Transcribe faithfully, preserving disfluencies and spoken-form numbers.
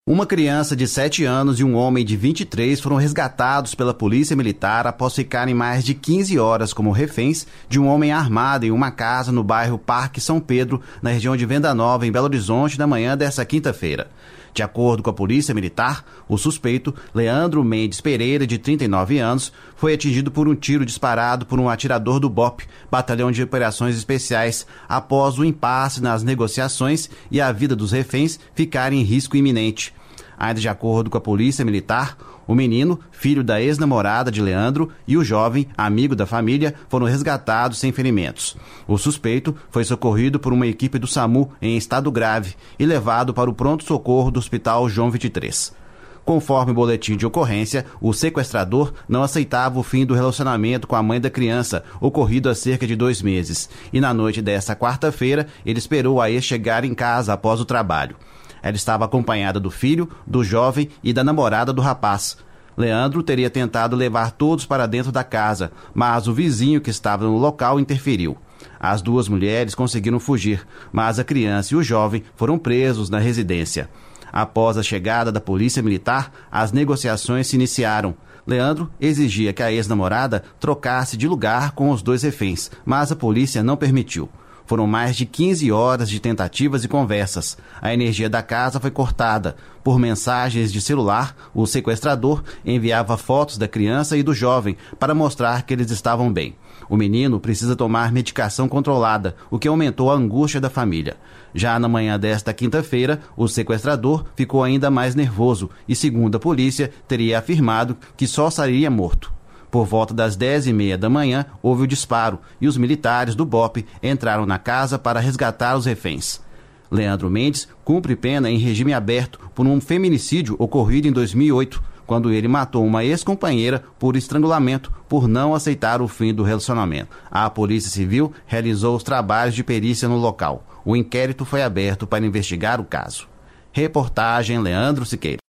Uma criança de sete anos e um homem de vinte e três foram resgatados pela polícia militar após ficarem mais de quinze horas como reféns de um homem armado em uma casa no bairro Parque São Pedro, na região de Venda Nova, em Belo Horizonte, na manhã desta quinta-feira. De acordo com a polícia militar, o suspeito, Leandro Mendes Pereira, de trinta e nove anos, foi atingido por um tiro disparado por um atirador do B O P, Batalhão de Operações Especiais, após o impasse nas negociações e a vida dos reféns ficarem em risco iminente. Ainda de acordo com a polícia militar, o menino, filho da ex-namorada de Leandro, e o jovem, amigo da família, foram resgatados sem ferimentos. O suspeito foi socorrido por uma equipe do SAMU em estado grave e levado para o pronto-socorro do Hospital João vinte e três. Conforme o boletim de ocorrência, o sequestrador não aceitava o fim do relacionamento com a mãe da criança, ocorrido há cerca de dois meses, e na noite desta quarta-feira ele esperou a ex chegar em casa após o trabalho. Ela estava acompanhada do filho, do jovem e da namorada do rapaz. Leandro teria tentado levar todos para dentro da casa, mas o vizinho que estava no local interferiu. As duas mulheres conseguiram fugir, mas a criança e o jovem foram presos na residência. Após a chegada da polícia militar, as negociações se iniciaram. Leandro exigia que a ex-namorada trocasse de lugar com os dois reféns, mas a polícia não permitiu. Foram mais de quinze horas de tentativas e conversas. A energia da casa foi cortada. Por mensagens de celular, o sequestrador enviava fotos da criança e do jovem para mostrar que eles estavam bem. O menino precisa tomar medicação controlada, o que aumentou a angústia da família. Já na manhã desta quinta-feira, o sequestrador ficou ainda mais nervoso e, segundo a polícia, teria afirmado que só sairia morto. Por volta das dez e meia da manhã, houve o disparo e os militares do B O P entraram na casa para resgatar os reféns. Leandro Mendes cumpre pena em regime aberto por um feminicídio ocorrido em dois mil e oito, quando ele matou uma ex-companheira por estrangulamento por não aceitar o fim do relacionamento. A Polícia Civil realizou os trabalhos de perícia no local. O inquérito foi aberto para investigar o caso. Reportagem Leandro Siqueira.